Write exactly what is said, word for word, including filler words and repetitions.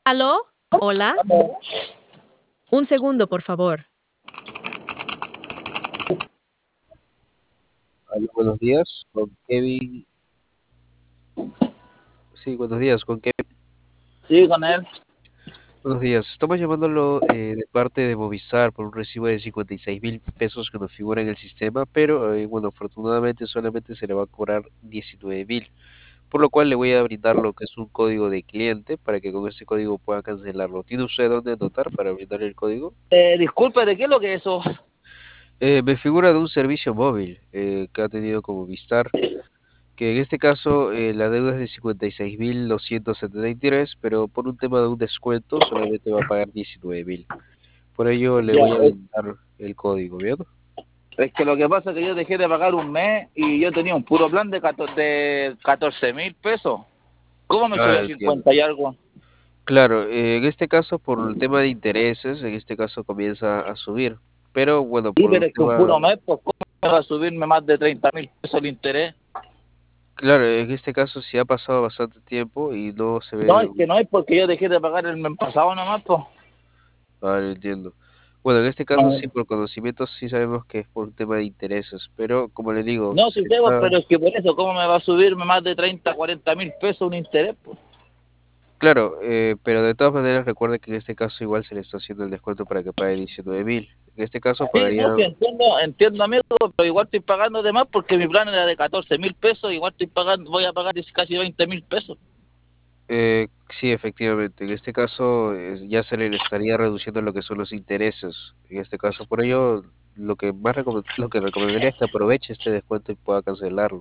¿Aló? ¿Hola? Un segundo, por favor. Aló, buenos días, con Kevin. Sí, buenos días, con Kevin. Sí, con él. Buenos días, estamos llamándolo eh, de parte de Movistar por un recibo de cincuenta y seis mil pesos que nos figura en el sistema, pero eh, bueno, afortunadamente solamente se le va a cobrar diecinueve mil, por lo cual le voy a brindar lo que es un código de cliente para que con ese código pueda cancelarlo. ¿Tiene usted dónde anotar para brindar el código? Eh, disculpe, ¿de qué es lo que es eso? Eh, me figura de un servicio móvil eh, que ha tenido con Movistar, que en este caso eh, la deuda es de cincuenta y seis mil doscientos setenta y tres, pero por un tema de un descuento solamente va a pagar diecinueve mil. Por ello le Ya, voy a es, brindar el código, ¿bien? es que lo que pasa es que yo dejé de pagar un mes y yo tenía un puro plan de catorce de catorce mil pesos. ¿Cómo me Ah, subió a entiendo. cincuenta y algo? Claro, eh, en este caso por el tema de intereses, en este caso comienza a subir, pero bueno, Sí, por pero un es que un tema, puro mes, pues, ¿cómo me va a subirme más de treinta mil pesos el interés? claro, en este caso sí ha pasado bastante tiempo y no se No, ve es que un... no es porque yo dejé de pagar el mes pasado nomás, pues. Ah, no entiendo. Bueno, en este caso sí, No, por conocimiento sí sabemos que es por un tema de intereses, pero como le digo, no, se sí tengo, está... pero es que por eso, ¿cómo me va a subirme más de treinta, cuarenta mil pesos un interés, pues? Claro, eh, pero de todas maneras recuerde que en este caso igual se le está haciendo el descuento para que pague diecinueve mil. En este caso Sí, pagaría, no, sí, entiendo, entiendo, amigo, pero igual estoy pagando de más porque mi plan era de catorce mil pesos, igual estoy pagando, voy a pagar casi veinte mil pesos. eh, sí, efectivamente, en este caso eh, ya se le estaría reduciendo lo que son los intereses. En este caso, por ello, lo que más recom- lo que recomendaría es que aproveche este descuento y pueda cancelarlo.